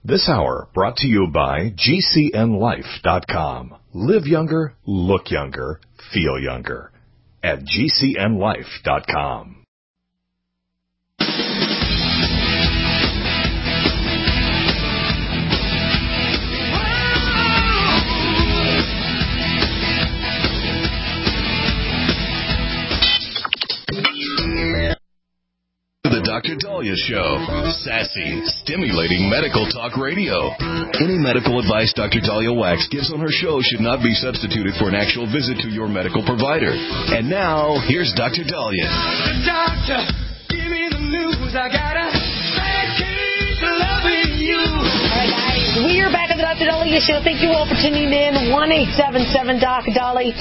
This hour brought to you by GCNLife.com. Live younger, look younger, feel younger at GCNLife.com. The Dr. Dahlia Show. Sassy, stimulating medical talk radio. Any medical advice Dr. Dahlia Wax gives on her show should not be substituted for an actual visit to your medical provider. And now, here's Dr. Dahlia. Doctor, give me the news. I got a bad case of loving you. All right, guys. We are back at the Dr. Dahlia Show. Thank you all for tuning in. 1-877-DOC-DALI.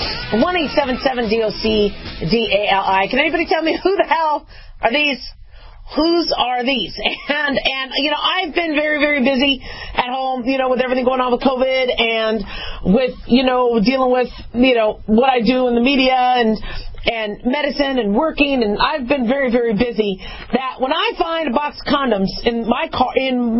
1-877-DOC-DALI. Can anybody tell me who the hell are these? Whose are these? And you know, I've been very, very busy at home, you know, with everything going on with COVID and with, you know, dealing with, you know, what I do in the media and medicine and working, and I've been very, very busy. That when I find a box of condoms in my car,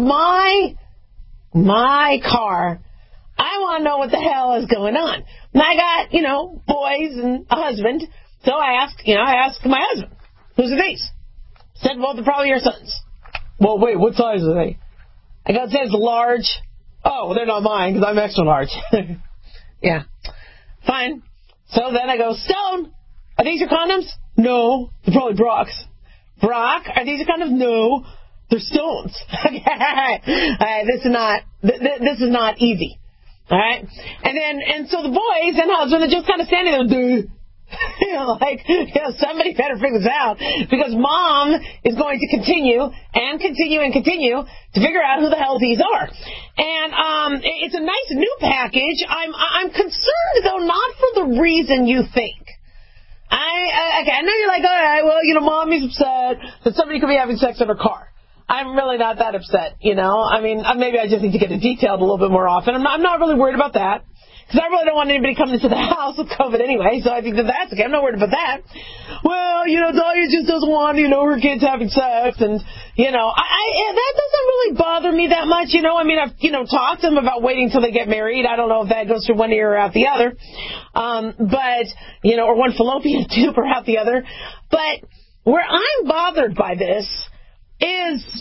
I want to know what the hell is going on. And I got, you know, boys and a husband, so I ask my husband, whose are these? Said, well, they're probably your sons. Well, wait, what size are they? I go, it says large. Oh, well, they're not mine because I'm extra large. Yeah. Fine. So then I go, Stone, are these your condoms? No. They're probably Brock's. Brock, are these your condoms? No. They're Stone's. This is not easy. All right? And so the boys and husband are just kind of standing there, you know, somebody better figure this out, because Mom is going to continue to figure out who the hell these are. And it's a nice new package. I'm concerned, though, not for the reason you think. I know you're like, all right, well, you know, Mommy's upset that somebody could be having sex in her car. I'm really not that upset, you know. I mean, maybe I just need to get it detailed a little bit more often. I'm not really worried about that. Because I really don't want anybody coming into the house with COVID anyway, so I think that's okay. I'm not worried about that. Well, you know, Dahlia just doesn't want, you know, her kids having sex, and, you know, that doesn't really bother me that much, you know. I mean, I've, you know, talked to them about waiting till they get married. I don't know if that goes through one ear or out the other, but, you know, or one fallopian tube or out the other. But where I'm bothered by this is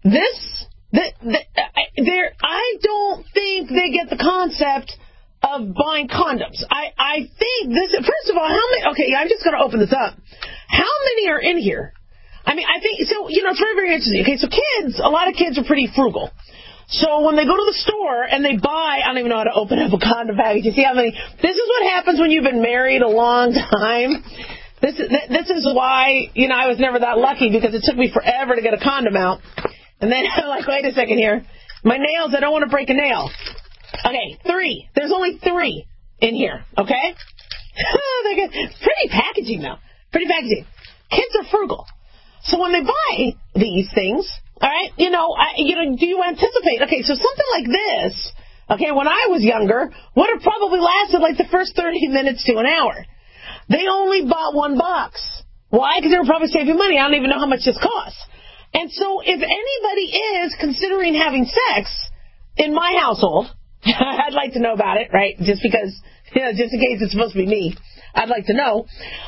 I don't think they get the concept of buying condoms. I think this, first of all, how many, okay, I'm just going to open this up. How many are in here? I mean, I think, so, you know, it's very, very interesting. Okay, so kids, a lot of kids are pretty frugal. So when they go to the store and they buy, I don't even know how to open up a condom package. You see how many, this is what happens when you've been married a long time. This is why, you know, I was never that lucky, because it took me forever to get a condom out. And then I'm like, wait a second here. My nails, I don't want to break a nail. Okay, 3. There's only 3 in here, okay? Pretty packaging, though. Pretty packaging. Kids are frugal. So when they buy these things, all right, you know, do you anticipate? Okay, so something like this, okay, when I was younger, would have probably lasted like the first 30 minutes to an hour. They only bought 1 box. Why? Because they were probably saving money. I don't even know how much this costs. And so if anybody is considering having sex in my household, I'd like to know about it, right? Just because, you know, just in case it's supposed to be me, I'd like to know.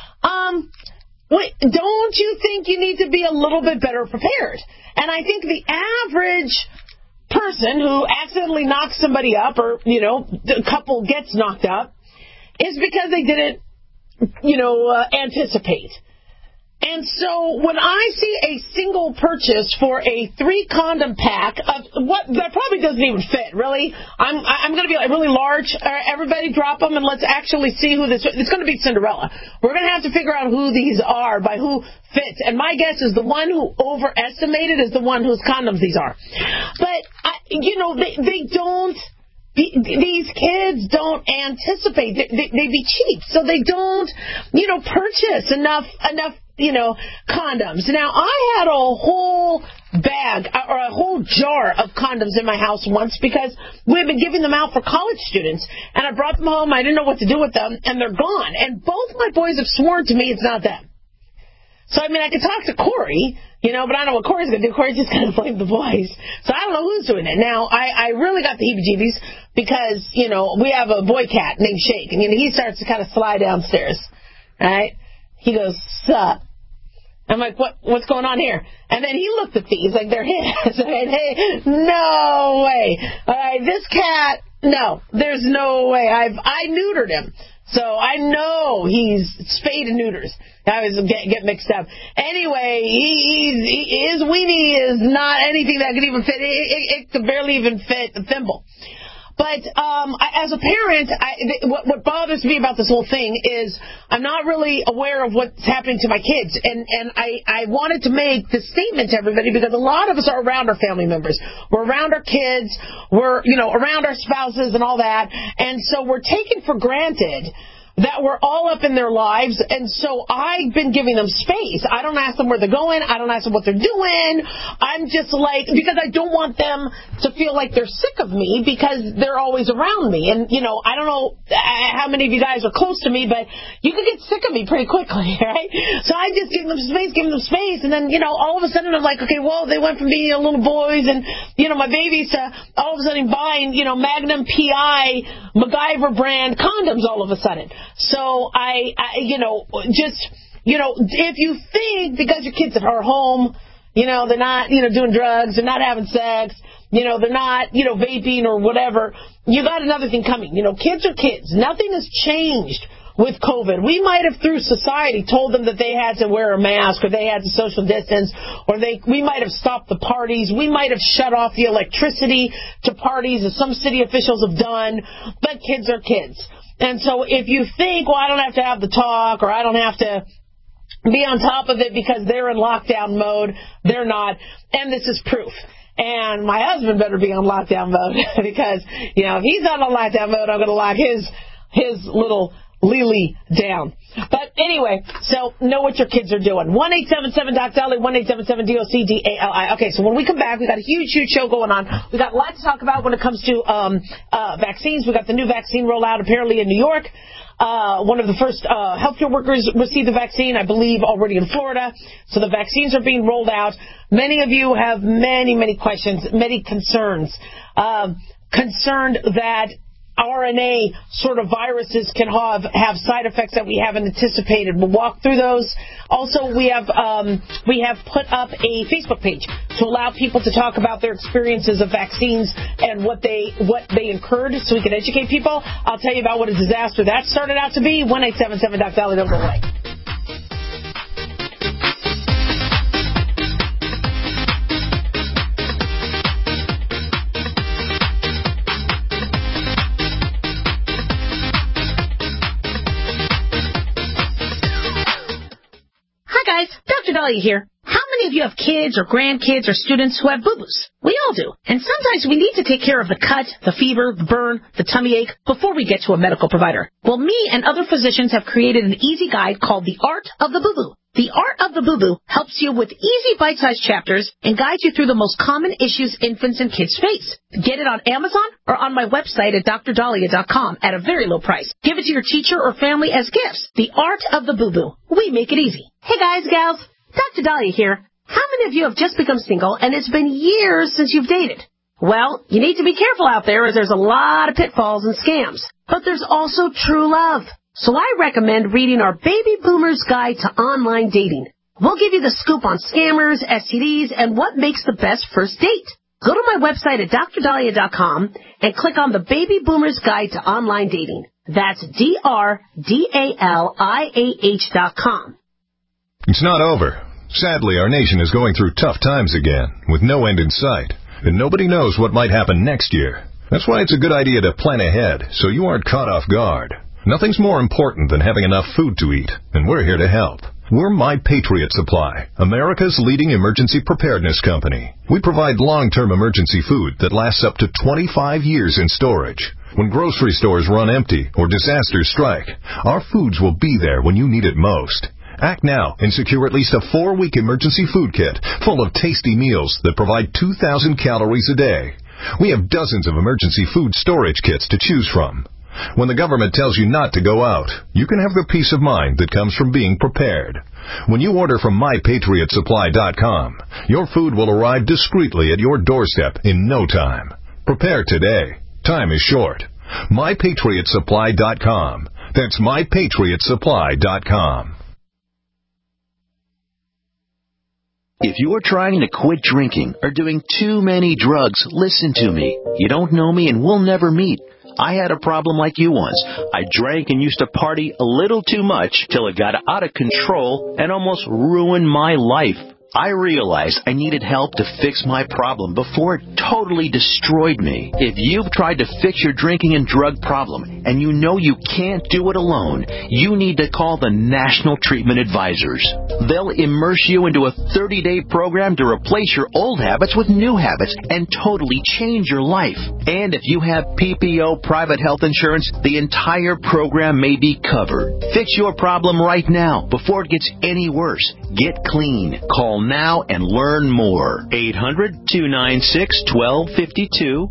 Wait, don't you think you need to be a little bit better prepared? And I think the average person who accidentally knocks somebody up, or, you know, the couple gets knocked up, is because they didn't, you know, anticipate. And so when I see a single purchase for a 3-condom pack of what that probably doesn't even fit, really, I'm going to be like really large. Everybody drop them and let's actually see who this. It's going to be Cinderella. We're going to have to figure out who these are by who fits. And my guess is the one who overestimated is the one whose condoms these are. But you know, they don't. These kids don't anticipate. They be cheap, so they don't, you know, purchase enough, you know, condoms. Now, I had a whole bag or a whole jar of condoms in my house once because we had been giving them out for college students, and I brought them home. I didn't know what to do with them, and they're gone. And both my boys have sworn to me it's not them. So, I mean, I could talk to Corey, You know, but I don't know what Corey's going to do. Corey's just going to blame the boys. So I don't know who's doing it. Now, I really got the heebie-jeebies because, you know, we have a boy cat named Shake. And, you know, he starts to kind of slide downstairs. Right? He goes, sup? I'm like, what's going on here? And then he looked at these like they're his. Hey, no way. All right, this cat, no, there's no way. I neutered him. So I know he's spayed and neuters. I was get mixed up. Anyway, his weenie is not anything that could even fit. It could barely even fit the thimble. But as a parent, what bothers me about this whole thing is I'm not really aware of what's happening to my kids. And I wanted to make this statement to everybody because a lot of us are around our family members. We're around our kids. We're, you know, around our spouses and all that. And so we're taking for granted that we're all up in their lives, and so I've been giving them space. I don't ask them where they're going. I don't ask them what they're doing. I'm just like, because I don't want them to feel like they're sick of me because they're always around me. And, you know, I don't know how many of you guys are close to me, but you can get sick of me pretty quickly, right? So I just give them space, and then, you know, all of a sudden I'm like, okay, well, they went from being little boys and, you know, my babies to all of a sudden buying, you know, Magnum PI MacGyver brand condoms all of a sudden. So I, you know, just, you know, if you think because your kids are home, you know, they're not, you know, doing drugs, they're not having sex, you know, they're not, you know, vaping or whatever, you got another thing coming. You know, kids are kids. Nothing has changed with COVID. We might have, through society, told them that they had to wear a mask or they had to social distance, or we might have stopped the parties. We might have shut off the electricity to parties, as some city officials have done, but kids are kids. And so if you think, well, I don't have to have the talk or I don't have to be on top of it because they're in lockdown mode, they're not. And this is proof. And my husband better be on lockdown mode because, you know, if he's not on lockdown mode, I'm going to lock his little Lily down. But anyway, so know what your kids are doing. 1-877-DOC-DALI, 1-877-DOC-DALI. Okay, so when we come back, we got a huge show going on. We got a lot to talk about when it comes to vaccines. We got the new vaccine rollout apparently in New York. One of the first healthcare workers received the vaccine, I believe, already in Florida. So the vaccines are being rolled out. Many of you have many questions, many concerns. Concerned that RNA sort of viruses can have side effects that we haven't anticipated. We'll walk through those. Also, we have put up a Facebook page to allow people to talk about their experiences of vaccines and what they incurred, so we can educate people. I'll tell you about what a disaster that started out to be. 1-877-DOC-DALI. Don't go away. Dr. Dahlia here. How many of you have kids or grandkids or students who have boo-boos? We all do. And sometimes we need to take care of the cut, the fever, the burn, the tummy ache before we get to a medical provider. Well, me and other physicians have created an easy guide called The Art of the Boo-Boo. The Art of the Boo-Boo helps you with easy bite-sized chapters and guides you through the most common issues infants and kids face. Get it on Amazon or on my website at drdahlia.com at a very low price. Give it to your teacher or family as gifts. The Art of the Boo-Boo. We make it easy. Hey guys, gals. Dr. Dahlia here. How many of you have just become single and it's been years since you've dated? Well, you need to be careful out there as there's a lot of pitfalls and scams. But there's also true love. So I recommend reading our Baby Boomer's Guide to Online Dating. We'll give you the scoop on scammers, STDs, and what makes the best first date. Go to my website at drdahlia.com and click on the Baby Boomer's Guide to Online Dating. That's drdaliah.com. It's not over. Sadly, our nation is going through tough times again, with no end in sight, and nobody knows what might happen next year. That's why it's a good idea to plan ahead, so you aren't caught off guard. Nothing's more important than having enough food to eat, and we're here to help. We're My Patriot Supply, America's leading emergency preparedness company. We provide long-term emergency food that lasts up to 25 years in storage. When grocery stores run empty or disasters strike, our foods will be there when you need it most. Act now and secure at least a 4-week emergency food kit full of tasty meals that provide 2,000 calories a day. We have dozens of emergency food storage kits to choose from. When the government tells you not to go out, you can have the peace of mind that comes from being prepared. When you order from MyPatriotSupply.com, your food will arrive discreetly at your doorstep in no time. Prepare today. Time is short. MyPatriotSupply.com. That's MyPatriotSupply.com. If you are trying to quit drinking or doing too many drugs, listen to me. You don't know me and we'll never meet. I had a problem like you once. I drank and used to party a little too much till it got out of control and almost ruined my life. I realized I needed help to fix my problem before it totally destroyed me. If you've tried to fix your drinking and drug problem and you know you can't do it alone, you need to call the National Treatment Advisors. They'll immerse you into a 30-day program to replace your old habits with new habits and totally change your life. And if you have PPO private health insurance, the entire program may be covered. Fix your problem right now before it gets any worse. Get clean. Call now and learn more. 800-296-1252.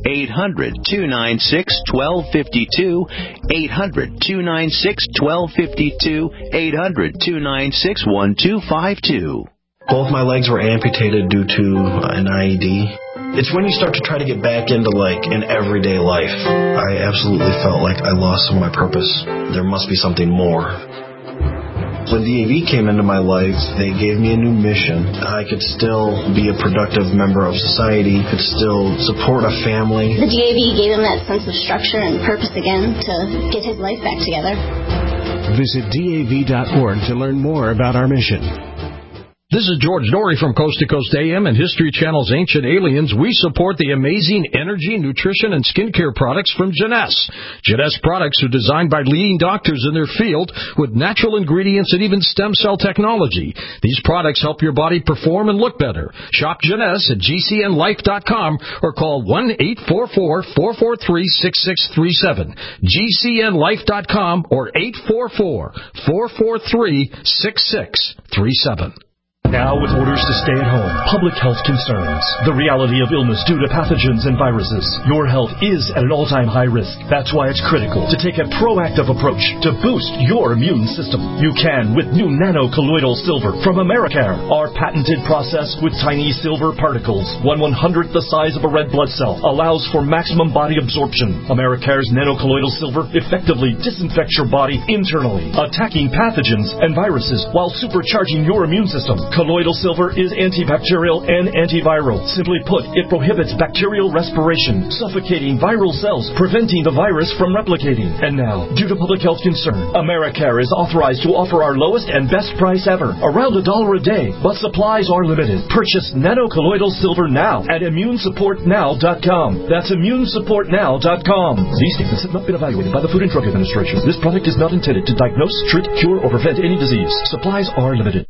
800-296-1252. 800-296-1252. 800-296-1252. Both my legs were amputated due to an IED. It's when you start to try to get back into, an everyday life. I absolutely felt like I lost some of my purpose. There must be something more. When DAV came into my life, they gave me a new mission. I could still be a productive member of society, could still support a family. The DAV gave him that sense of structure and purpose again to get his life back together. Visit DAV.org to learn more about our mission. This is George Dory from Coast to Coast AM and History Channel's Ancient Aliens. We support the amazing energy, nutrition, and skincare products from Jeunesse. Jeunesse products are designed by leading doctors in their field with natural ingredients and even stem cell technology. These products help your body perform and look better. Shop Jeunesse at GCNLife.com or call 1-844-443-6637. GCNLife.com or 844-443-6637. Now with orders to stay at home, public health concerns, the reality of illness due to pathogens and viruses, your health is at an all-time high risk. That's why it's critical to take a proactive approach to boost your immune system. You can with new nano-colloidal silver from Americare. Our patented process with tiny silver particles, 1/100th the size of a red blood cell, allows for maximum body absorption. Americare's nano-colloidal silver effectively disinfects your body internally, attacking pathogens and viruses while supercharging your immune system. Colloidal silver is antibacterial and antiviral. Simply put, it prohibits bacterial respiration, suffocating viral cells, preventing the virus from replicating. And now, due to public health concern, Americare is authorized to offer our lowest and best price ever, around $1 a day, but supplies are limited. Purchase nano-colloidal silver now at ImmuneSupportNow.com. That's ImmuneSupportNow.com. These statements have not been evaluated by the Food and Drug Administration. This product is not intended to diagnose, treat, cure, or prevent any disease. Supplies are limited.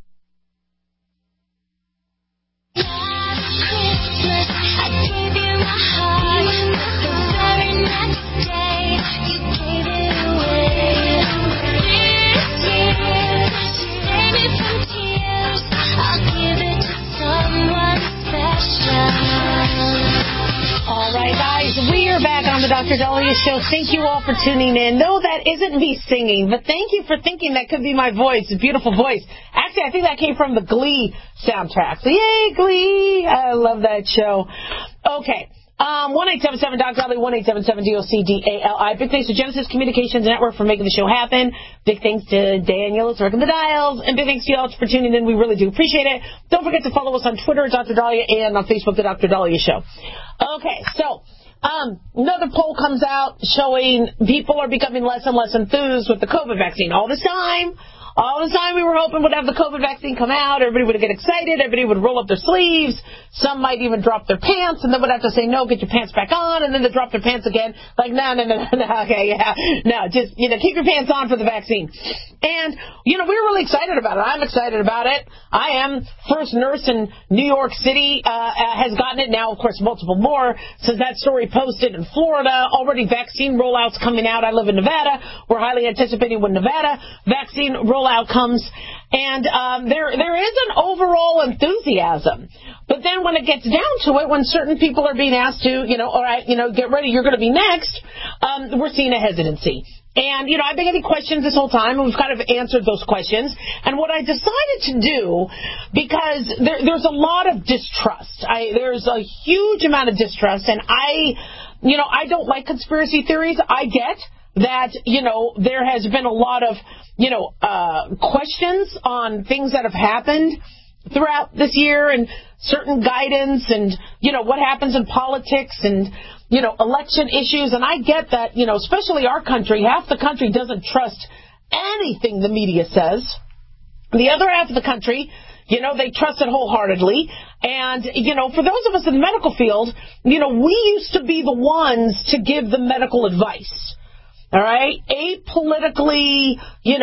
The Dr. Dahlia Show. Thank you all for tuning in. No, that isn't me singing, but thank you for thinking that could be my voice, a beautiful voice. Actually, I think that came from the Glee soundtrack. So, yay, Glee! I love that show. Okay. 1-877-DOC-DALI, 1-877-DOC-DALI. Big thanks to Genesis Communications Network for making the show happen. Big thanks to Daniel, who's working the dials. And big thanks to you all for tuning in. We really do appreciate it. Don't forget to follow us on Twitter, Dr. Dahlia, and on Facebook, The Dr. Dahlia Show. Okay, so another poll comes out showing people are becoming less and less enthused with the COVID vaccine. All this time we were hoping we'd have the COVID vaccine come out. Everybody would get excited. Everybody would roll up their sleeves. Some might even drop their pants, and then would have to say, no, get your pants back on, and then they drop their pants again. Like, no, okay, yeah. No, just, keep your pants on for the vaccine. And, we're really excited about it. I'm excited about it. I am. First nurse in New York City has gotten it. Now, of course, multiple more since that story posted in Florida. Already vaccine rollouts coming out. I live in Nevada. We're highly anticipating when Nevada vaccine rollout comes. And there is an overall enthusiasm. But then when it gets down to it, when certain people are being asked to, all right, get ready, you're going to be next, we're seeing a hesitancy. And, I've been getting questions this whole time, and we've kind of answered those questions. And what I decided to do, because there's a lot of distrust. There's a huge amount of distrust, and I don't like conspiracy theories. I get that, there has been a lot of, questions on things that have happened throughout this year and certain guidance and, what happens in politics and, election issues. And I get that, especially our country, half the country doesn't trust anything the media says. The other half of the country, they trust it wholeheartedly. And, for those of us in the medical field, we used to be the ones to give the medical advice. All right, apolitically,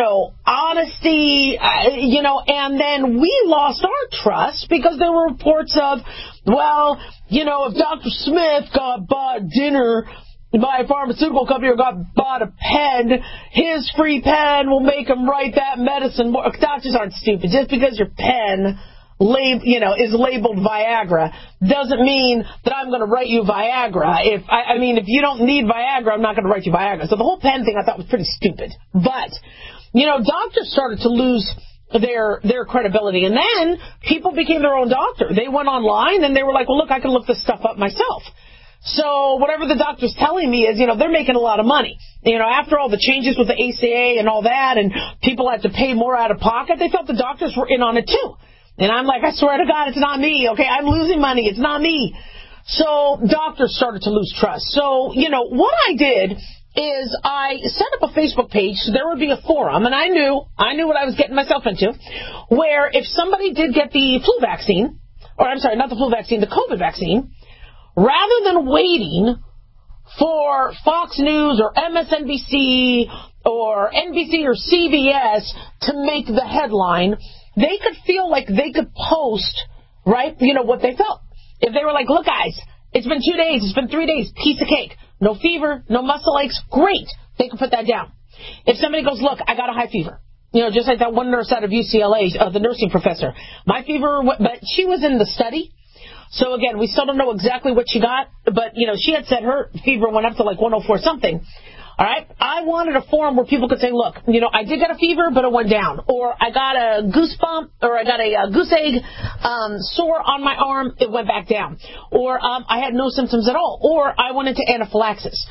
honesty, and then we lost our trust because there were reports of, well, if Dr. Smith got bought dinner by a pharmaceutical company or got bought a pen, his free pen will make him write that medicine more. Doctors aren't stupid. Just because your pen is labeled Viagra doesn't mean that I'm going to write you Viagra. If you don't need Viagra, I'm not going to write you Viagra. So the whole pen thing I thought was pretty stupid. But, doctors started to lose their credibility. And then people became their own doctor. They went online and they were like, well, look, I can look this stuff up myself. So whatever the doctor's telling me is, they're making a lot of money. After all the changes with the ACA and all that, and people had to pay more out of pocket, they felt the doctors were in on it too. And I'm like, I swear to God, it's not me, okay? I'm losing money. It's not me. So doctors started to lose trust. So, what I did is I set up a Facebook page so there would be a forum, and I knew what I was getting myself into, where if somebody did get the flu vaccine, or I'm sorry, not the flu vaccine, the COVID vaccine, rather than waiting for Fox News or MSNBC or NBC or CBS to make the headline, they could feel like they could post, right, what they felt. If they were like, look, guys, it's been 2 days, it's been 3 days, piece of cake, no fever, no muscle aches, great, they could put that down. If somebody goes, look, I got a high fever, just like that one nurse out of UCLA, the nursing professor, my fever, but she was in the study. So, again, we still don't know exactly what she got, but, she had said her fever went up to like 104 something. All right, I wanted a forum where people could say, look, I did get a fever, but it went down. Or I got a goosebump, or I got a goose egg sore on my arm, it went back down. Or I had no symptoms at all. Or I went into anaphylaxis.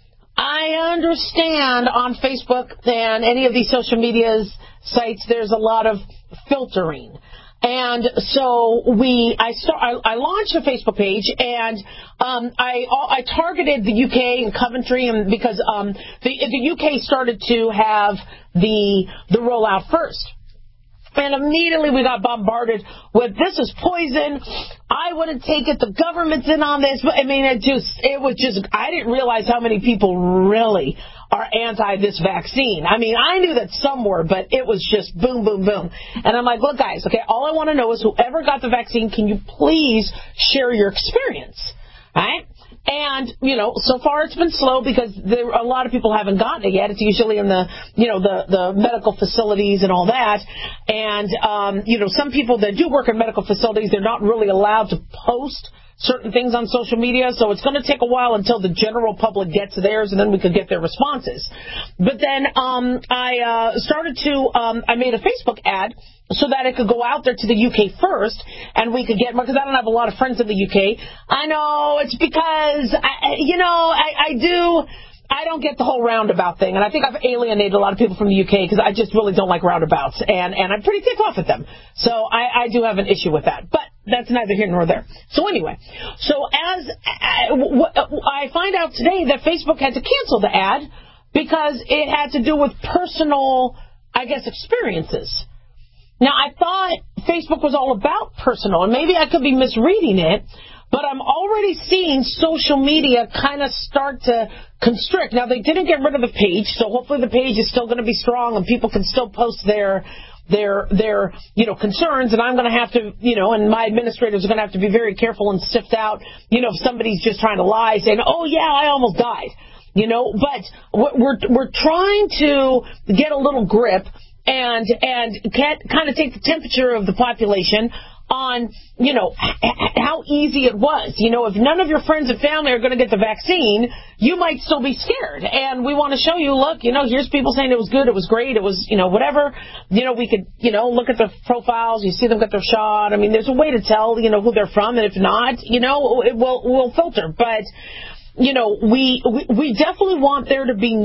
I understand on Facebook and any of these social media sites, there's a lot of filtering. And so I launched a Facebook page, and I targeted the UK and Coventry, and because the UK started to have the rollout first. And immediately we got bombarded with, this is poison, I wouldn't take it, the government's in on this. But I mean, I didn't realize how many people really are anti this vaccine. I mean, I knew that some were, but it was just boom, boom, boom. And I'm like, look, guys, okay, all I want to know is whoever got the vaccine, can you please share your experience, right? And, so far it's been slow because a lot of people haven't gotten it yet. It's usually in the medical facilities and all that. And, some people that do work in medical facilities, they're not really allowed to post certain things on social media, so it's going to take a while until the general public gets theirs, and then we could get their responses. But then I made a Facebook ad so that it could go out there to the UK first, and we could get more, because I don't have a lot of friends in the UK. I know, it's because, I don't get the whole roundabout thing, and I think I've alienated a lot of people from the UK because I just really don't like roundabouts, and I'm pretty ticked off at them. So I do have an issue with that, but that's neither here nor there. So anyway, as I find out today that Facebook had to cancel the ad because it had to do with personal, experiences. Now, I thought Facebook was all about personal, and maybe I could be misreading it, but I'm already seeing social media kind of start to constrict. Now, they didn't get rid of the page, so hopefully the page is still going to be strong and people can still post their concerns, and I'm going to have to, and my administrators are going to have to be very careful and sift out, if somebody's just trying to lie, saying, oh, yeah, I almost died. But we're trying to get a little grip and kind of take the temperature of the population on, you know, how easy it was. You know, if none of your friends and family are going to get the vaccine, you might still be scared. And we want to show you, look, you know, here's people saying it was good, it was great, it was, you know, whatever. You know, we could, you know, look at their profiles, you see them get their shot. I mean, there's a way to tell, you know, who they're from, and if not, you know, we'll filter. But, you know, we definitely want there to be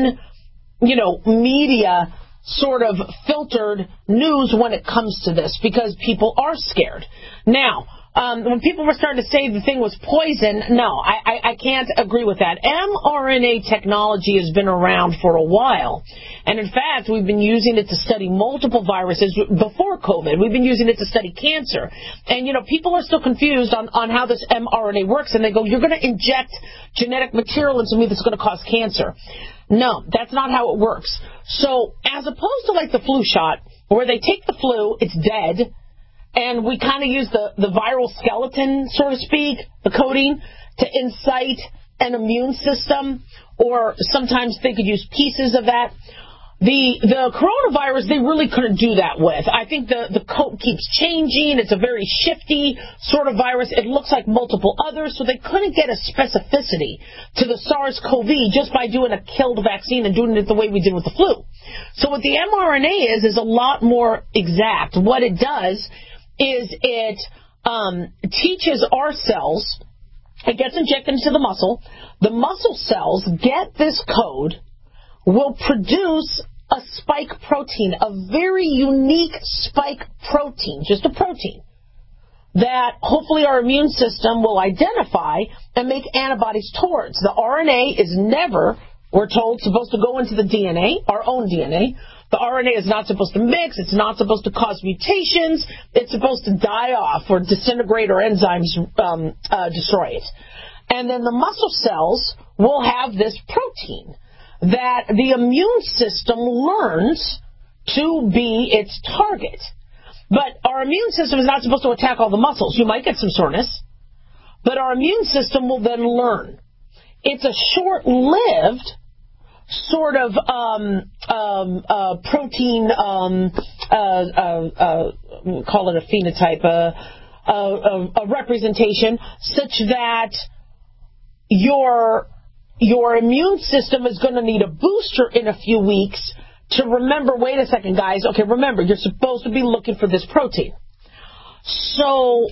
media sort of filtered news when it comes to this, because people are scared. Now, when people were starting to say the thing was poison, no, I can't agree with that. mRNA technology has been around for a while. And in fact, we've been using it to study multiple viruses before COVID. We've been using it to study cancer. And, you know, people are still confused on how this mRNA works. And they go, you're going to inject genetic material into me that's going to cause cancer. No, that's not how it works. So as opposed to like the flu shot, where they take the flu, it's dead, and we kind of use the viral skeleton, so to speak, the coating, to incite an immune system, or sometimes they could use pieces of that. The coronavirus, they really couldn't do that with. I think the coat keeps changing. It's a very shifty sort of virus. It looks like multiple others, so they couldn't get a specificity to the SARS-CoV just by doing a killed vaccine and doing it the way we did with the flu. So what the mRNA is a lot more exact. What it does is it teaches our cells, it gets injected into the muscle. The muscle cells get this code, will produce a spike protein, a very unique spike protein, just a protein, that hopefully our immune system will identify and make antibodies towards. The RNA is never, we're told, supposed to go into the DNA, our own DNA. The RNA is not supposed to mix. It's not supposed to cause mutations. It's supposed to die off or disintegrate, or enzymes destroy it. And then the muscle cells will have this protein that the immune system learns to be its target. But our immune system is not supposed to attack all the muscles. You might get some soreness, but our immune system will then learn. It's a short-lived sort of protein, we'll call it a phenotype, a representation, such that your immune system is going to need a booster in a few weeks to remember, wait a second, guys, okay, remember, you're supposed to be looking for this protein. So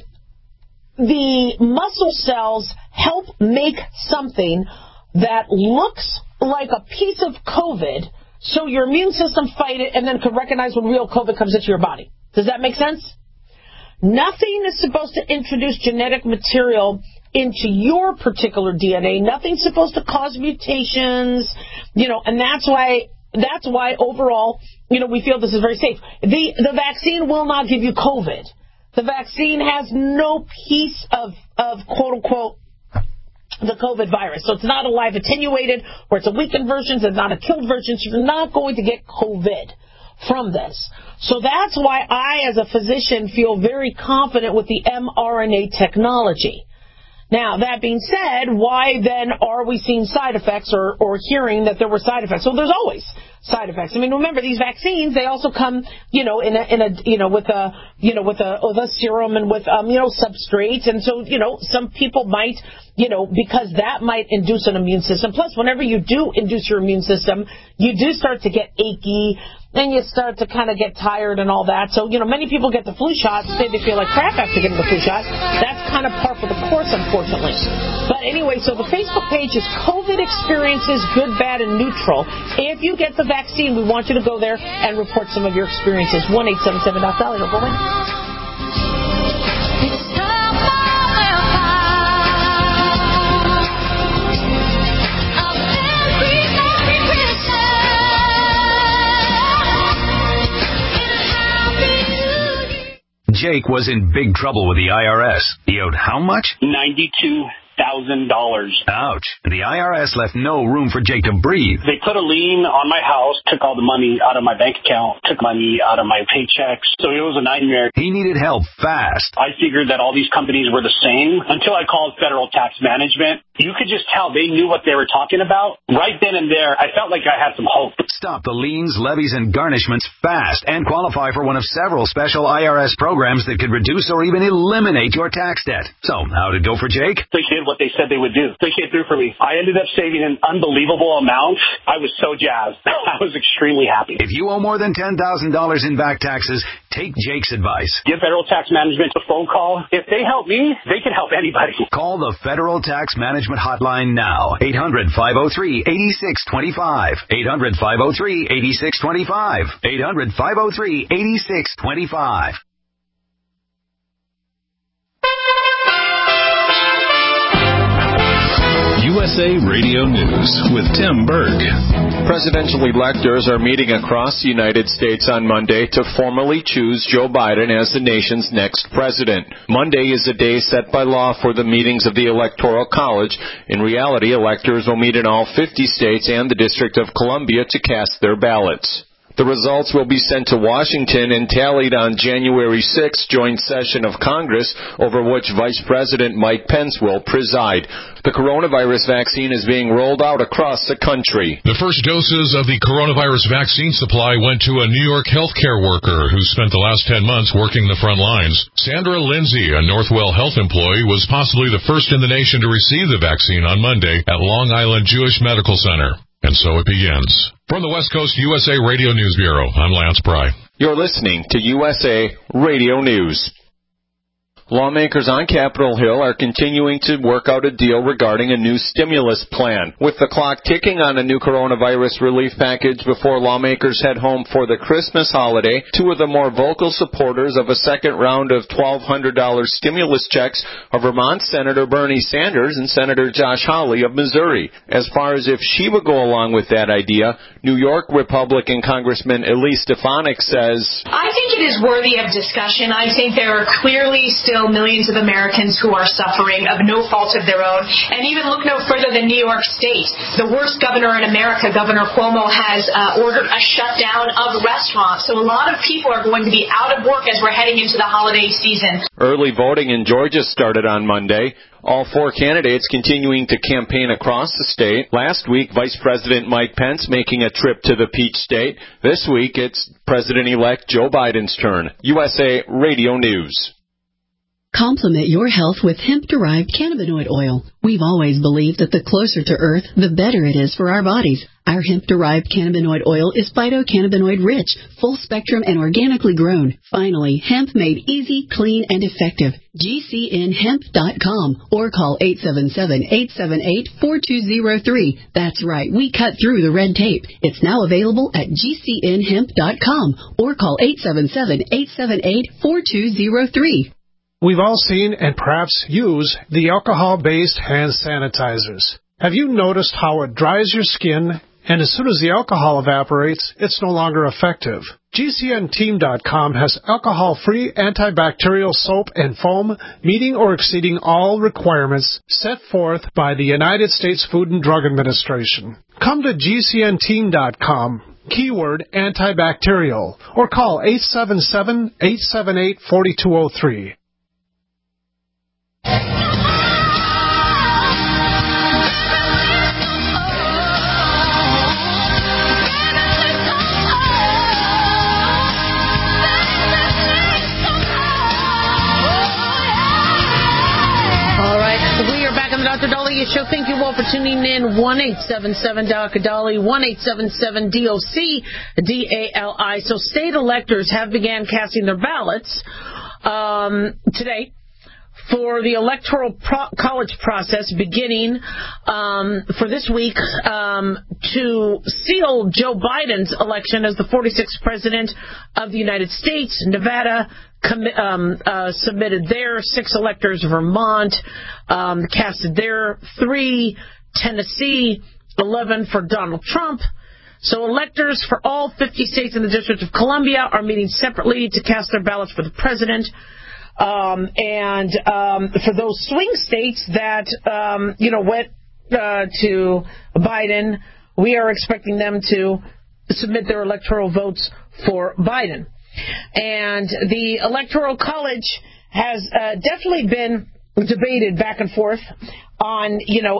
the muscle cells help make something that looks like a piece of COVID, so your immune system fight it and then can recognize when real COVID comes into your body. Does that make sense? Nothing is supposed to introduce genetic material into your particular DNA. Nothing's supposed to cause mutations, and that's why overall, we feel this is very safe. The vaccine will not give you COVID. The vaccine has no piece of quote unquote the COVID virus. So it's not a live attenuated, or it's a weakened version, it's not a killed version, so you're not going to get COVID from this. So that's why I, as a physician, feel very confident with the mRNA technology. Now, that being said, why then are we seeing side effects or hearing that there were side effects? Well, there's always side effects. I mean, remember, these vaccines, they also come, with a serum and with, substrates. And so, some people might, because that might induce an immune system. Plus, whenever you do induce your immune system, you do start to get achy, then you start to kind of get tired and all that. So, many people get the flu shot, say they feel like crap after getting the flu shot. That's kind of par for the course, unfortunately. But anyway, so the Facebook page is COVID Experiences, Good, Bad, and Neutral. If you get the vaccine, we want you to go there and report some of your experiences. 1-877-DOC-DOLLY. Jake was in big trouble with the IRS. He owed how much? $92,000. Ouch. The IRS left no room for Jake to breathe. They put a lien on my house, took all the money out of my bank account, took money out of my paychecks. So it was a nightmare. He needed help fast. I figured that all these companies were the same until I called Federal Tax Management. You could just tell they knew what they were talking about. Right then and there, I felt like I had some hope. Stop the liens, levies, and garnishments fast and qualify for one of several special IRS programs that could reduce or even eliminate your tax debt. So, how'd it go for Jake? They did what they said they would do. They came through for me. I ended up saving an unbelievable amount. I was so jazzed. I was extremely happy. If you owe more than $10,000 in back taxes, take Jake's advice. Give Federal Tax Management a phone call. If they help me, they can help anybody. Call the Federal Tax Management Hotline now. 800-503-8625. 800-503-8625. 800-503-8625. USA Radio News with Tim Berg. Presidential electors are meeting across the United States on Monday to formally choose Joe Biden as the nation's next president. Monday is a day set by law for the meetings of the Electoral College. In reality, electors will meet in all 50 states and the District of Columbia to cast their ballots. The results will be sent to Washington and tallied on January 6th joint session of Congress, over which Vice President Mike Pence will preside. The coronavirus vaccine is being rolled out across the country. The first doses of the coronavirus vaccine supply went to a New York healthcare worker who spent the last 10 months working the front lines. Sandra Lindsay, a Northwell Health employee, was possibly the first in the nation to receive the vaccine on Monday at Long Island Jewish Medical Center. And so it begins. From the West Coast USA Radio News Bureau, I'm Lance Pry. You're listening to USA Radio News. Lawmakers on Capitol Hill are continuing to work out a deal regarding a new stimulus plan. With the clock ticking on a new coronavirus relief package before lawmakers head home for the Christmas holiday, two of the more vocal supporters of a second round of $1,200 stimulus checks are Vermont Senator Bernie Sanders and Senator Josh Hawley of Missouri. As far as if she would go along with that idea, New York Republican Congressman Elise Stefanik says, I think it is worthy of discussion. I think there are clearly still millions of Americans who are suffering of no fault of their own. And even look no further than New York State. The worst governor in America, Governor Cuomo, has ordered a shutdown of restaurants. So a lot of people are going to be out of work as we're heading into the holiday season. Early voting in Georgia started on Monday. All four candidates continuing to campaign across the state. Last week, Vice President Mike Pence making a trip to the Peach State. This week, it's President-elect Joe Biden's turn. USA Radio News. Complement your health with hemp-derived cannabinoid oil. We've always believed that the closer to Earth, the better it is for our bodies. Our hemp-derived cannabinoid oil is phytocannabinoid-rich, full-spectrum, and organically grown. Finally, hemp made easy, clean, and effective. GCNhemp.com or call 877-878-4203. That's right, we cut through the red tape. It's now available at GCNhemp.com or call 877-878-4203. We've all seen and perhaps use the alcohol-based hand sanitizers. Have you noticed how it dries your skin, and as soon as the alcohol evaporates, it's no longer effective? GCNteam.com has alcohol-free antibacterial soap and foam meeting or exceeding all requirements set forth by the United States Food and Drug Administration. Come to GCNteam.com. Keyword antibacterial, or call 877-878-4203. Dr. Dahlia Show. Thank you all for tuning in. 1-877-Dr. 1-877-DOC-DALI. So state electors have began casting their ballots today for the electoral college process beginning for this week to seal Joe Biden's election as the 46th president of the United States. Nevada submitted their 6 electors. Vermont casted their 3. Tennessee, 11 for Donald Trump. So electors for all 50 states in the District of Columbia are meeting separately to cast their ballots for the president. And for those swing states that, went to Biden, we are expecting them to submit their electoral votes for Biden. And the Electoral College has definitely been debated back and forth on,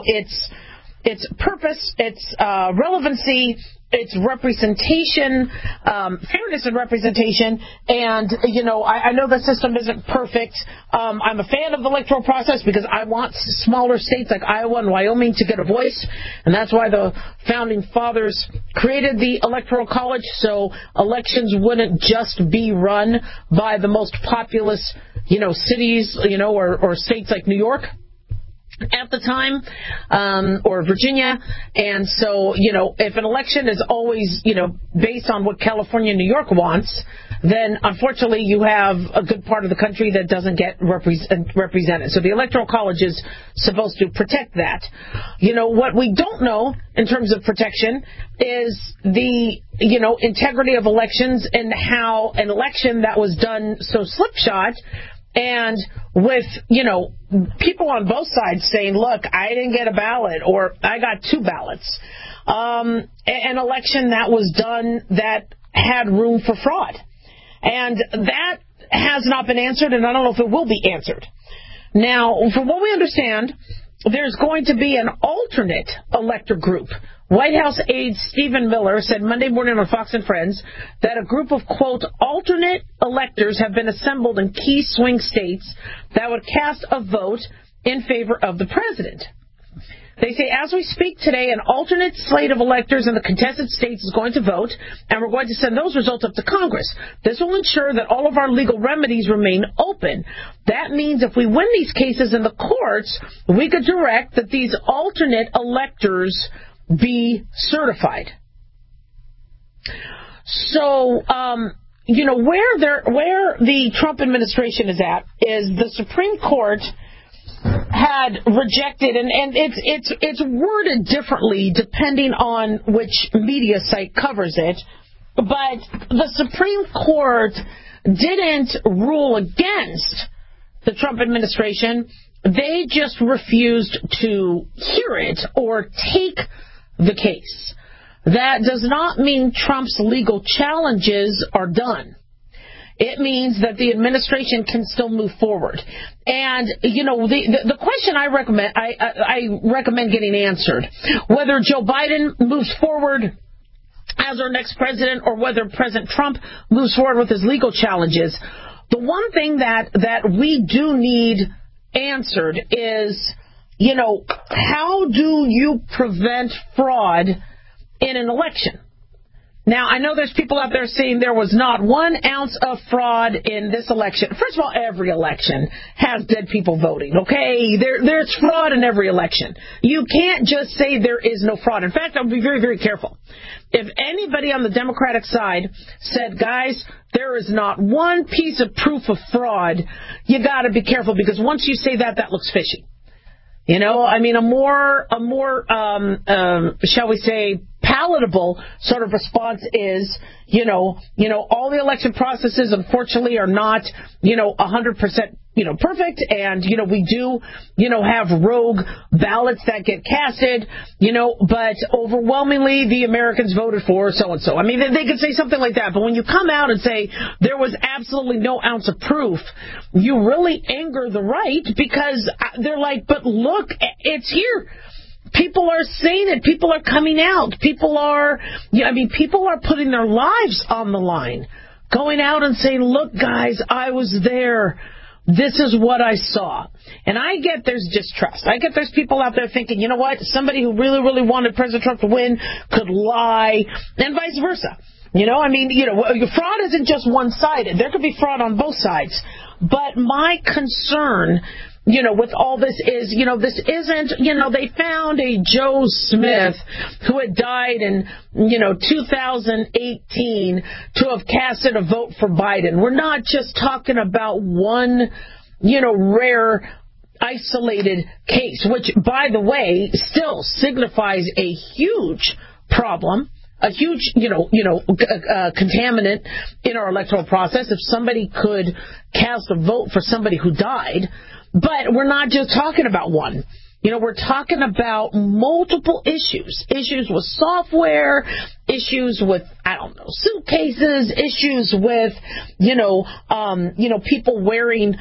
its purpose, its relevancy, its representation, fairness and representation. And, I know the system isn't perfect. I'm a fan of the electoral process because I want smaller states like Iowa and Wyoming to get a voice. And that's why the founding fathers created the Electoral College, so elections wouldn't just be run by the most populous, cities, or states like New York at the time, or Virginia. And so, if an election is always, based on what California and New York wants, then unfortunately you have a good part of the country that doesn't get represented. So the Electoral College is supposed to protect that. What we don't know in terms of protection is the, integrity of elections and how an election that was done so slipshod and with, people on both sides saying, look, I didn't get a ballot or I got 2 ballots. An election that was done that had room for fraud. And that has not been answered, and I don't know if it will be answered. Now, from what we understand, there's going to be an alternate elector group. White House aide Stephen Miller said Monday morning on Fox and Friends that a group of, quote, alternate electors have been assembled in key swing states that would cast a vote in favor of the president. They say, as we speak today, an alternate slate of electors in the contested states is going to vote, and we're going to send those results up to Congress. This will ensure that all of our legal remedies remain open. That means if we win these cases in the courts, we could direct that these alternate electors be certified. So, where the Trump administration is at is the Supreme Court had rejected, and it's worded differently depending on which media site covers it, but the Supreme Court didn't rule against the Trump administration. They just refused to hear it or take the case. That does not mean Trump's legal challenges are done. It means that the administration can still move forward. And, the question I recommend getting answered, whether Joe Biden moves forward as our next president or whether President Trump moves forward with his legal challenges, the one thing that we do need answered is, how do you prevent fraud in an election? Now, I know there's people out there saying there was not 1 ounce of fraud in this election. First of all, every election has dead people voting, okay? There's fraud in every election. You can't just say there is no fraud. In fact, I'll be very, very careful. If anybody on the Democratic side said, guys, there is not 1 piece of proof of fraud, you got to be careful, because once you say that looks fishy. A more, shall we say, palatable sort of response is, all the election processes, unfortunately, are not, 100%, perfect. And, we do, have rogue ballots that get casted, but overwhelmingly the Americans voted for so-and-so. I mean, they could say something like that. But when you come out and say there was absolutely no ounce of proof, you really anger the right, because they're like, but look, it's here. People are saying it. People are coming out. People are putting their lives on the line, going out and saying, look, guys, I was there. This is what I saw. And I get there's distrust. I get there's people out there thinking, you know what, somebody who really, really wanted President Trump to win could lie, and vice versa. Fraud isn't just one-sided. There could be fraud on both sides. But my concern, with all this is, this isn't, they found a Joe Smith who had died in, 2018 to have casted a vote for Biden. We're not just talking about one, rare, isolated case, which, by the way, still signifies a huge problem a huge, contaminant in our electoral process if somebody could cast a vote for somebody who died. But we're not just talking about one. We're talking about multiple issues. Issues with software, issues with, suitcases, issues with, people wearing,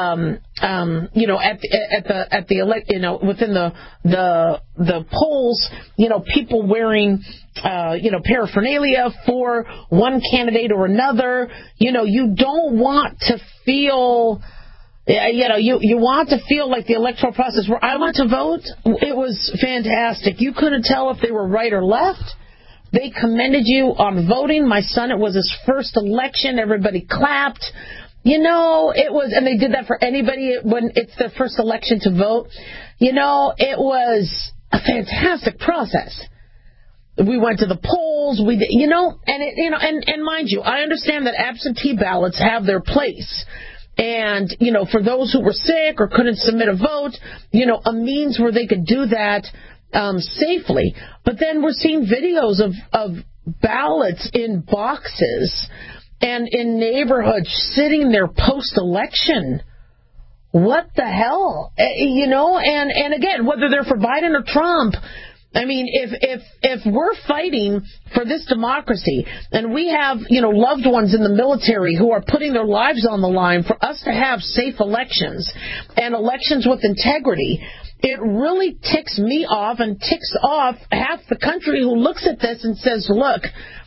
within the polls, people wearing, paraphernalia for one candidate or another. You don't want to feel... you want to feel like the electoral process where I went to vote, it was fantastic. You couldn't tell if they were right or left. They commended you on voting. My son, it was his first election. Everybody clapped. It was, and they did that for anybody when it's their first election to vote. It was a fantastic process. We went to the polls. We did, and mind you, I understand that absentee ballots have their place. And, for those who were sick or couldn't submit a vote, a means where they could do that safely. But then we're seeing videos of ballots in boxes and in neighborhoods sitting there post-election. What the hell? And again, whether they're for Biden or Trump, I mean, if we're fighting for this democracy and we have, loved ones in the military who are putting their lives on the line for us to have safe elections and elections with integrity, it really ticks me off and ticks off half the country who looks at this and says, look,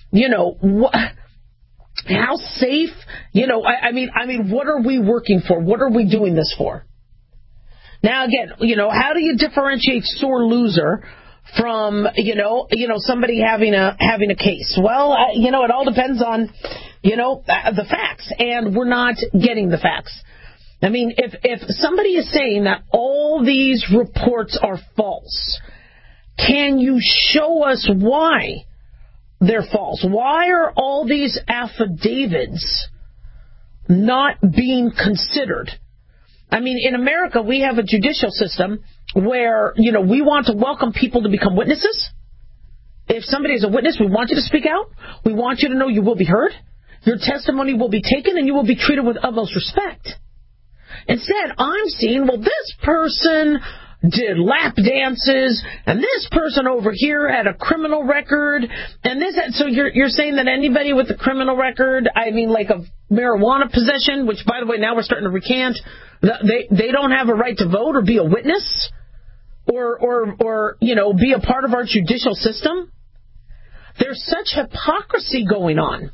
how safe, I mean, what are we working for? What are we doing this for? Now, again, how do you differentiate sore loser from, somebody having a case? Well, it all depends on, the facts, and we're not getting the facts. I mean, if somebody is saying that all these reports are false, can you show us why they're false? Why are all these affidavits not being considered? I mean, in America, we have a judicial system where, we want to welcome people to become witnesses. If somebody is a witness, we want you to speak out. We want you to know you will be heard. Your testimony will be taken, and you will be treated with utmost respect. Instead, I'm seeing, well, this person did lap dances, and this person over here had a criminal record, and this. So you're saying that anybody with a criminal record, I mean, like a marijuana possession, which, by the way, now we're starting to recant, they don't have a right to vote or be a witness, or be a part of our judicial system? There's such hypocrisy going on.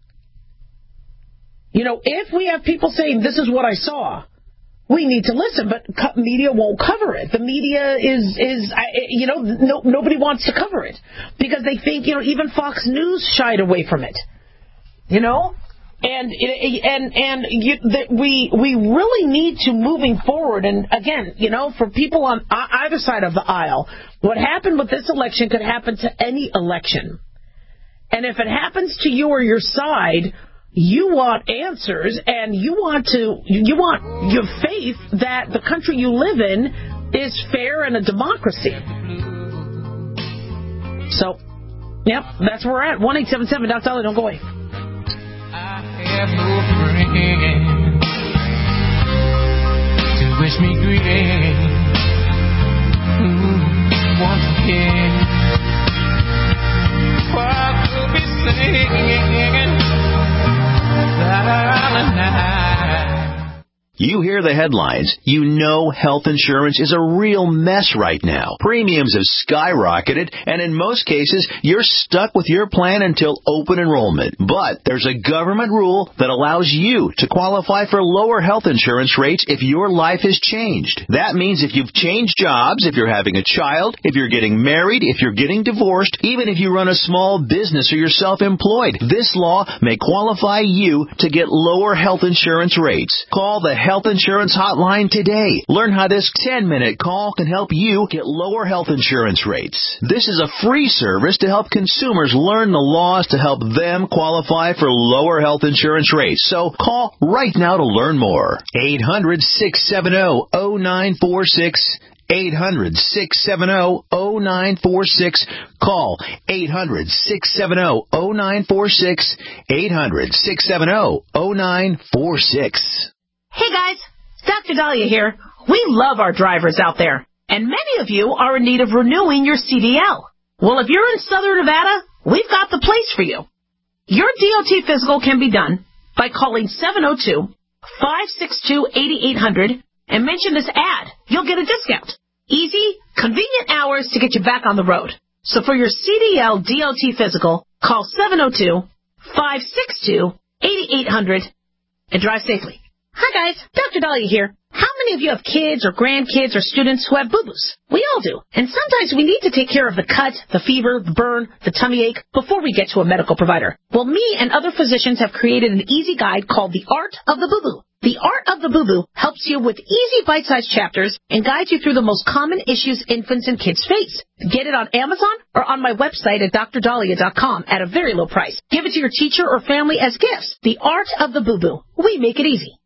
If we have people saying, this is what I saw, we need to listen, but media won't cover it. The media nobody wants to cover it because they think, even Fox News shied away from it. We really need to, moving forward, and again, for people on either side of the aisle, what happened with this election could happen to any election. And if it happens to you or your side, you want answers, and you want your faith that the country you live in is fair and a democracy. So, yep, that's where we're at. 1-877 Doc Dolly, don't go away. I have no friend to wish me great. Once again, what will be singing? You hear the headlines. You know health insurance is a real mess right now. Premiums have skyrocketed, and in most cases, you're stuck with your plan until open enrollment. But there's a government rule that allows you to qualify for lower health insurance rates if your life has changed. That means if you've changed jobs, if you're having a child, if you're getting married, if you're getting divorced, even if you run a small business or you're self-employed, this law may qualify you to get lower health insurance rates. Call the Health Insurance Hotline today. Learn how this 10-minute call can help you get lower health insurance rates. This is a free service to help consumers learn the laws to help them qualify for lower health insurance rates. So call right now to learn more. 800-670-0946. 800-670-0946. Call 800-670-0946. 800-670-0946. Hey guys, Dr. Dahlia here. We love our drivers out there, and many of you are in need of renewing your CDL. Well, if you're in Southern Nevada, we've got the place for you. Your DOT physical can be done by calling 702-562-8800 and mention this ad. You'll get a discount. Easy, convenient hours to get you back on the road. So for your CDL DOT physical, call 702-562-8800 and drive safely. Hi guys, Dr. Dahlia here. How many of you have kids or grandkids or students who have boo-boos? We all do. And sometimes we need to take care of the cut, the fever, the burn, the tummy ache before we get to a medical provider. Well, me and other physicians have created an easy guide called The Art of the Boo-Boo. The Art of the Boo-Boo helps you with easy bite-sized chapters and guides you through the most common issues infants and kids face. Get it on Amazon or on my website at drdahlia.com at a very low price. Give it to your teacher or family as gifts. The Art of the Boo-Boo. We make it easy.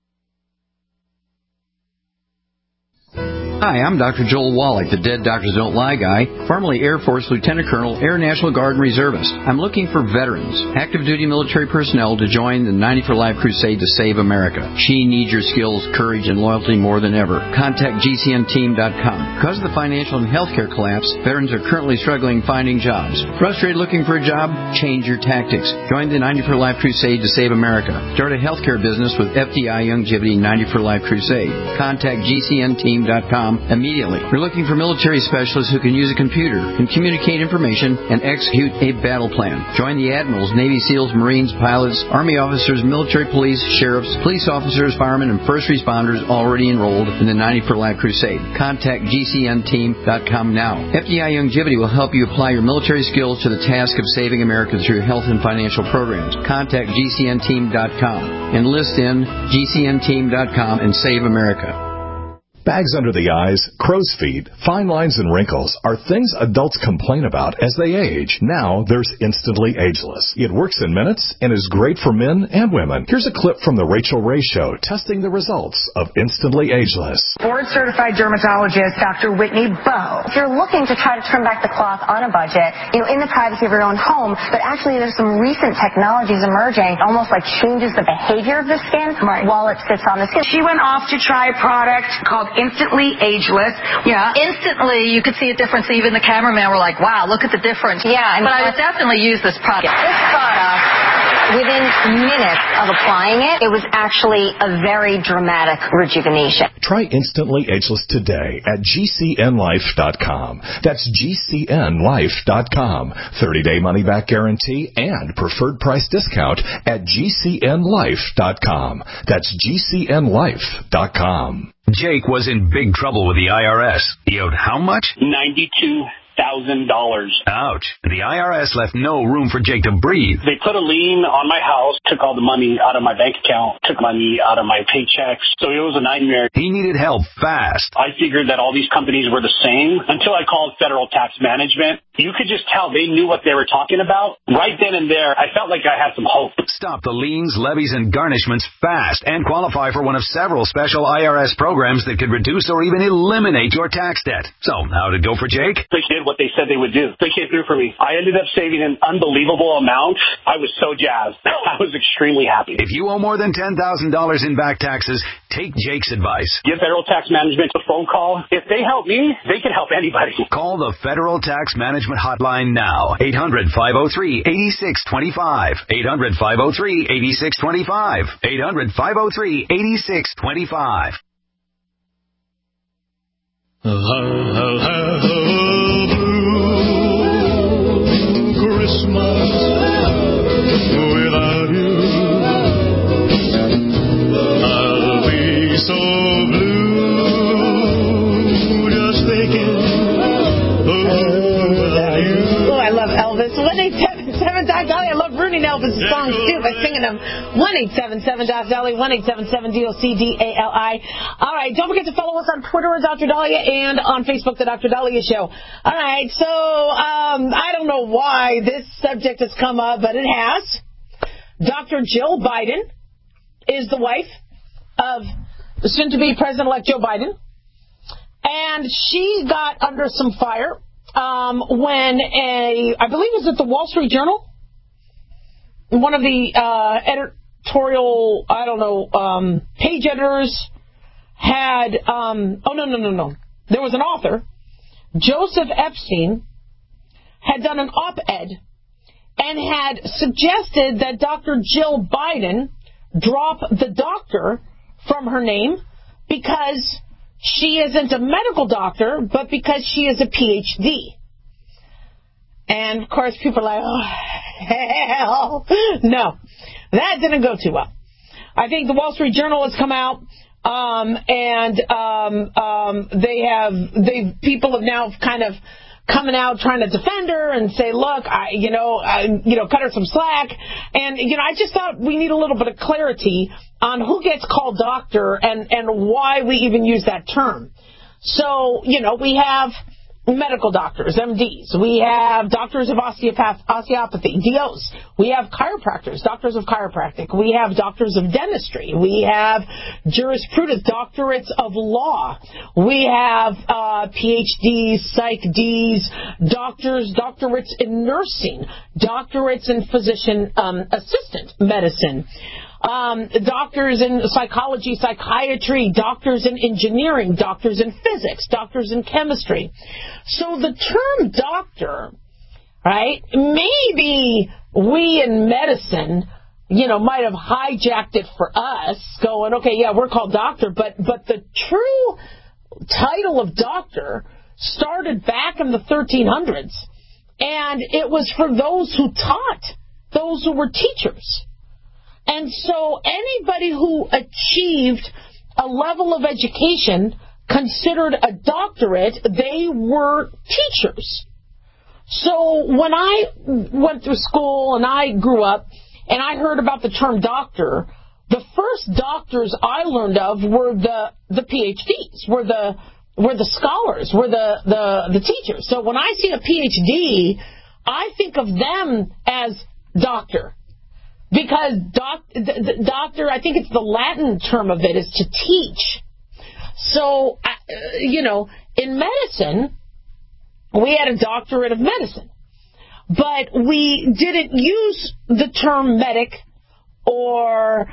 Hi, I'm Dr. Joel Wallach, the Dead Doctors Don't Lie guy, formerly Air Force Lieutenant Colonel, Air National Guard and Reservist. I'm looking for veterans, active duty military personnel to join the 90 for Life crusade to save America. She needs your skills, courage, and loyalty more than ever. Contact GCNteam.com. Because of the financial and healthcare collapse, veterans are currently struggling finding jobs. Frustrated looking for a job? Change your tactics. Join the 90 for Life crusade to save America. Start a healthcare business with FDI Youngevity 90 for Life crusade. Contact GCNteam.com immediately. We're looking for military specialists who can use a computer, can communicate information, and execute a battle plan. Join the admirals, Navy SEALs, Marines, pilots, Army officers, military police, sheriffs, police officers, firemen, and first responders already enrolled in the 90 for Life crusade. Contact GCNteam.com now. FDI Youngevity will help you apply your military skills to the task of saving America through health and financial programs. Contact GCNteam.com. Enlist in GCNteam.com and save America. Bags under the eyes, crow's feet, fine lines, and wrinkles are things adults complain about as they age. Now there's Instantly Ageless. It works in minutes and is great for men and women. Here's a clip from The Rachel Ray Show testing the results of Instantly Ageless. Board-certified dermatologist Dr. Whitney Bowe. If you're looking to try to trim back the cloth on a budget, in the privacy of your own home, but actually there's some recent technologies emerging, almost like changes the behavior of the skin while it sits on the skin. She went off to try a product called Instantly Ageless. Yeah. Instantly, you could see a difference. Even the cameraman were like, wow, look at the difference. Yeah. But I would definitely use this product. This product, within minutes of applying it, it was actually a very dramatic rejuvenation. Try Instantly Ageless today at GCNlife.com. That's GCNlife.com. 30-day money-back guarantee and preferred price discount at GCNlife.com. That's GCNlife.com. Jake was in big trouble with the IRS. He owed how much? $92,000. Ouch. The IRS left no room for Jake to breathe. They put a lien on my house, took all the money out of my bank account, took money out of my paychecks. So it was a nightmare. He needed help fast. I figured that all these companies were the same until I called Federal Tax Management. You could just tell they knew what they were talking about. Right then and there, I felt like I had some hope. Stop the liens, levies, and garnishments fast and qualify for one of several special IRS programs that could reduce or even eliminate your tax debt. So, how'd it go for Jake? They did what they said they would do. They came through for me. I ended up saving an unbelievable amount. I was so jazzed. I was extremely happy. If you owe more than $10,000 in back taxes, take Jake's advice. Give Federal Tax Management a phone call. If they help me, they can help anybody. Call the Federal Tax Management Hotline now. 800-503-8625. 800-503-8625. 800-503-8625. Christmas without you. I'll be so blue just thinking about you. Oh, I love Elvis. 1-877-DOC-DOLLY. I love ruining Elvis' songs too by singing them. 1-877-DOC-DOLLY. 1-877-DOC-DALI. All right, don't forget to follow us on Twitter at Dr. Dahlia and on Facebook, The Dr. Dahlia Show. All right, so I don't know why this subject has come up, but it has. Dr. Jill Biden is the wife of the soon-to-be President-elect Joe Biden. And she got under some fire when I believe it was at the Wall Street Journal, one of the editorial, page editors had, no. There was an author, Joseph Epstein, had done an op-ed and had suggested that Dr. Jill Biden drop the doctor from her name because she isn't a medical doctor, but because she is a PhD. And, of course, people are like, oh, hell. No, that didn't go too well. I think the Wall Street Journal has come out, people have now kind of coming out trying to defend her and say, look, cut her some slack. And, I just thought we need a little bit of clarity on who gets called doctor and why we even use that term. So, we have medical doctors, MDs. We have doctors of osteopathy, DOs. We have chiropractors, doctors of chiropractic. We have doctors of dentistry. We have jurisprudence, doctorates of law. We have PhDs, Psych Ds, doctorates in nursing, doctorates in physician assistant medicine. Doctors in psychology, psychiatry, doctors in engineering, doctors in physics, doctors in chemistry. So the term doctor, right, maybe we in medicine, might have hijacked it for us, going, okay, yeah, we're called doctor, but the true title of doctor started back in the 1300s, and it was for those who taught, those who were teachers. And so anybody who achieved a level of education considered a doctorate, they were teachers. So when I went through school and I grew up and I heard about the term doctor, the first doctors I learned of were the PhDs, were the scholars, were the teachers. So when I see a PhD, I think of them as doctor. Because doctor, I think it's the Latin term of it, is to teach. So, in medicine, we had a doctorate of medicine. But we didn't use the term medic or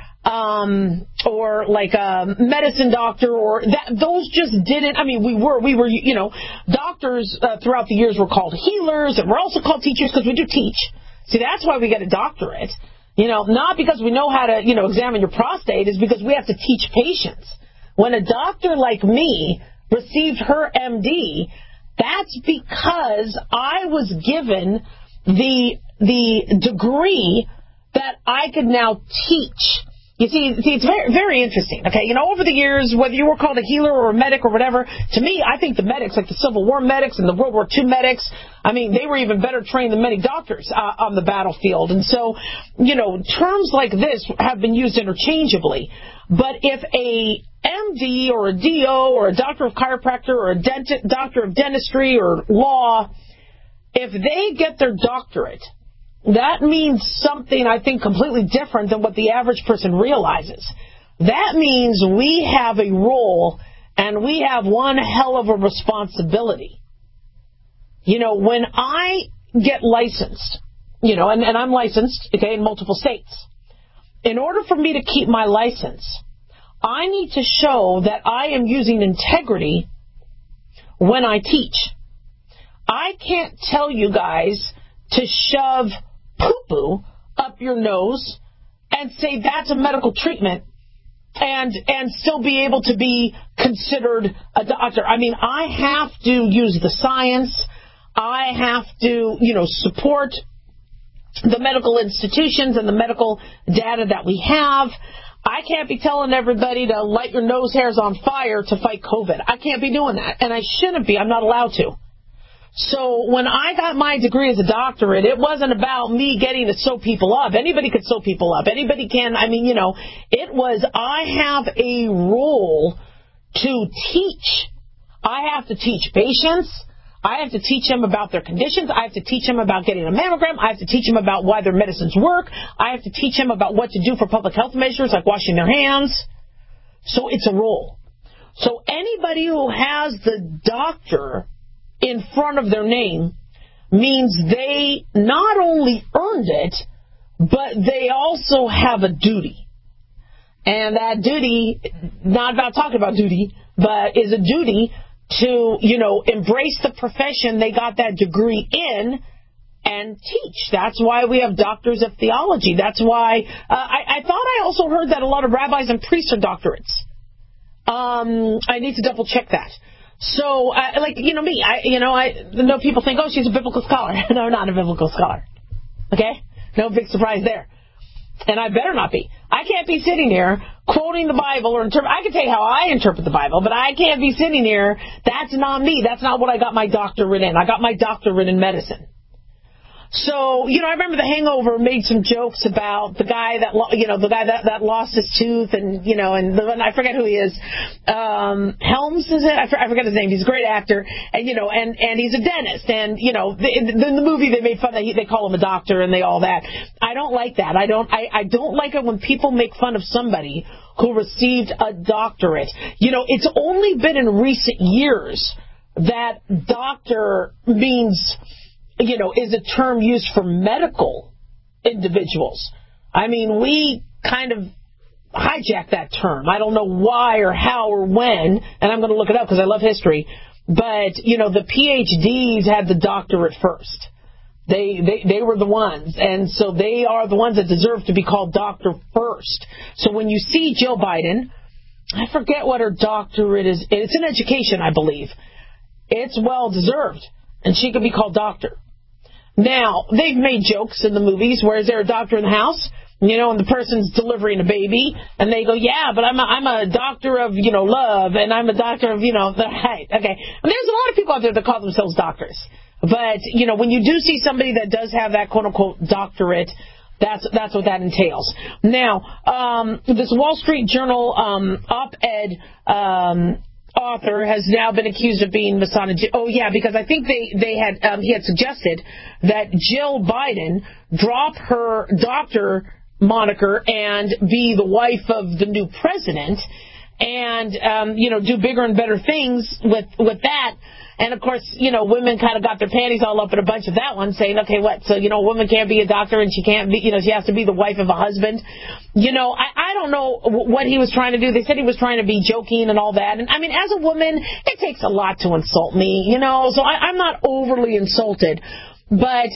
like a medicine doctor or that. Those just didn't, we were, doctors throughout the years were called healers, and we're also called teachers because we do teach. See, that's why we get a doctorate. Not because we know how to, examine your prostate, is because we have to teach patients. When a doctor like me received her MD, that's because I was given the degree that I could now teach. You see, it's very, very interesting. Okay, over the years, whether you were called a healer or a medic or whatever, to me, I think the medics, like the Civil War medics and the World War II medics, they were even better trained than many doctors on the battlefield. And so, terms like this have been used interchangeably. But if a MD or a DO or a doctor of chiropractor or a doctor of dentistry or law, if they get their doctorate, that means something, I think, completely different than what the average person realizes. That means we have a role and we have one hell of a responsibility. When I get licensed, and I'm licensed, in multiple states. In order for me to keep my license, I need to show that I am using integrity when I teach. I can't tell you guys to shove poo-poo up your nose and say that's a medical treatment and still be able to be considered a doctor. I have to use the science. I have to, support the medical institutions and the medical data that we have. I can't be telling everybody to light your nose hairs on fire to fight COVID. I can't be doing that, and I shouldn't be. I'm not allowed to. So when I got my degree as a doctorate, it wasn't about me getting to sew people up. Anybody could sew people up. Anybody can. It was I have a role to teach. I have to teach patients. I have to teach them about their conditions. I have to teach them about getting a mammogram. I have to teach them about why their medicines work. I have to teach them about what to do for public health measures like washing their hands. So it's a role. So anybody who has the doctor in front of their name means they not only earned it, but they also have a duty. And that duty, not about talking about duty, but is a duty to, embrace the profession they got that degree in and teach. That's why we have doctors of theology. That's why I thought I also heard that a lot of rabbis and priests are doctorates. I need to double check that. So, me, I know people think, oh, she's a biblical scholar. No, I'm not a biblical scholar. Okay? No big surprise there. And I better not be. I can't be sitting here quoting the Bible or I can tell you how I interpret the Bible, but I can't be sitting here. That's not me. That's not what I got my doctorate in. I got my doctorate in medicine. So, I remember The Hangover made some jokes about the guy that, that lost his tooth and I forget who he is. Helms, is it? I forget his name. He's a great actor. And, and he's a dentist. And, in the movie they made fun that they call him a doctor and all that. I don't like that. I don't like it when people make fun of somebody who received a doctorate. It's only been in recent years that doctor means, is a term used for medical individuals. I mean, we kind of hijacked that term. I don't know why or how or when, and I'm going to look it up because I love history, but, the PhDs had the doctorate first. They were the ones, and so they are the ones that deserve to be called doctor first. So when you see Jill Biden, I forget what her doctorate is. It's in education, I believe. It's well-deserved, and she could be called doctor. Now, they've made jokes in the movies where is there a doctor in the house, and the person's delivering a baby, and they go, yeah, but I'm a doctor of, love, and I'm a doctor of, the height. Okay. And there's a lot of people out there that call themselves doctors. But, when you do see somebody that does have that quote-unquote doctorate, that's what that entails. Now, this Wall Street Journal op-ed author has now been accused of being misogynistic. Oh, yeah, because I think he had suggested that Jill Biden drop her doctor moniker and be the wife of the new president and, do bigger and better things with that. And, of course, women kind of got their panties all up in a bunch of that one, saying, okay, what? So, a woman can't be a doctor and she can't be, she has to be the wife of a husband. I don't know what he was trying to do. They said he was trying to be joking and all that. And, I mean, as a woman, it takes a lot to insult me, so I'm not overly insulted. But,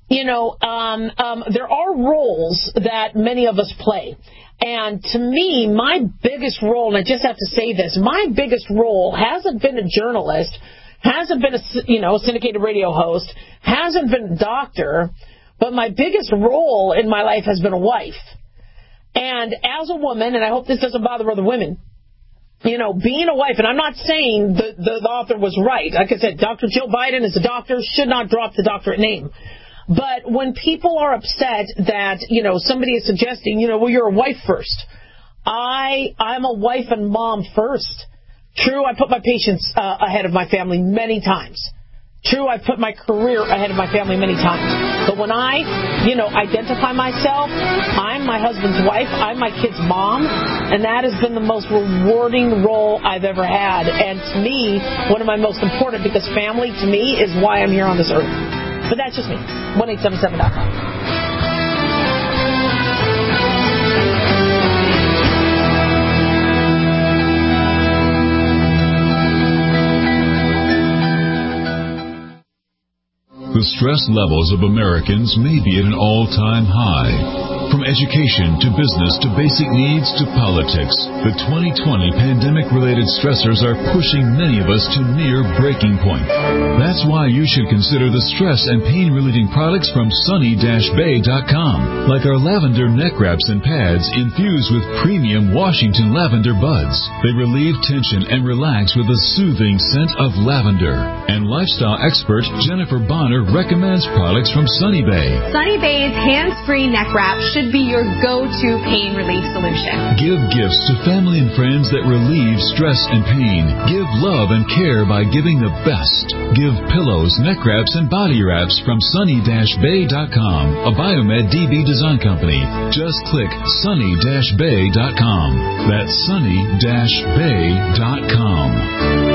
there are roles that many of us play. And to me, my biggest role, and I just have to say this, my biggest role hasn't been a journalist, hasn't been a syndicated radio host, hasn't been a doctor, but my biggest role in my life has been a wife. And as a woman, and I hope this doesn't bother other women, being a wife, and I'm not saying the author was right. Like I said, Dr. Jill Biden is a doctor, should not drop the doctorate name. But when people are upset that, somebody is suggesting, well, you're a wife first. I'm a wife and mom first. True, I put my patients ahead of my family many times. True, I put my career ahead of my family many times. But when I, identify myself, I'm my husband's wife, I'm my kid's mom, and that has been the most rewarding role I've ever had. And to me, one of my most important, because family to me is why I'm here on this earth. But that's just me. 1877.com. The stress levels of Americans may be at an all-time high. From education to business to basic needs to politics, the 2020 pandemic-related stressors are pushing many of us to near breaking point. That's why you should consider the stress and pain-relieving products from sunny-bay.com, like our lavender neck wraps and pads infused with premium Washington lavender buds. They relieve tension and relax with a soothing scent of lavender. And lifestyle expert Jennifer Bonner recommends products from Sunny Bay. Sunny Bay's hands-free neck wrap should should be your go-to pain relief solution. Give gifts to family and friends that relieve stress and pain. Give love and care by giving the best. Give pillows, neck wraps, and body wraps from sunny-bay.com, a Biomed DB design company. Just click sunny-bay.com. That's sunny-bay.com.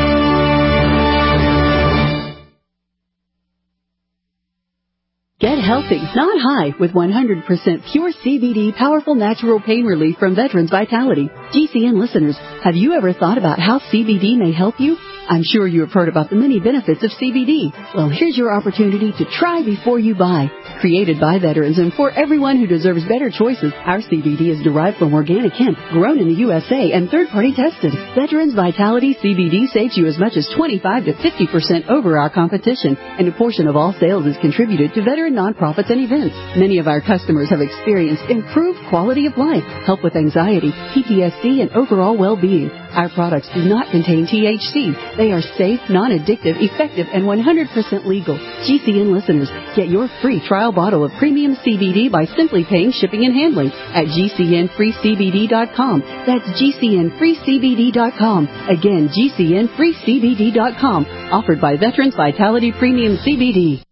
Get healthy, not high, with 100% pure CBD powerful natural pain relief from Veterans Vitality. GCN listeners, have you ever thought about how CBD may help you? I'm sure you have heard about the many benefits of CBD. Well, here's your opportunity to try before you buy. Created by veterans and for everyone who deserves better choices, our CBD is derived from organic hemp, grown in the USA, and third-party tested. Veterans Vitality CBD saves you as much as 25 to 50% over our competition, and a portion of all sales is contributed to veteran nonprofits and events. Many of our customers have experienced improved quality of life, help with anxiety, PTSD, and overall well-being. Our products do not contain THC. They are safe, non-addictive, effective, and 100% legal. GCN listeners, get your free trial bottle of premium CBD by simply paying shipping and handling at GCNFreeCBD.com. That's GCNFreeCBD.com. Again, GCNFreeCBD.com. Offered by Veterans Vitality Premium CBD.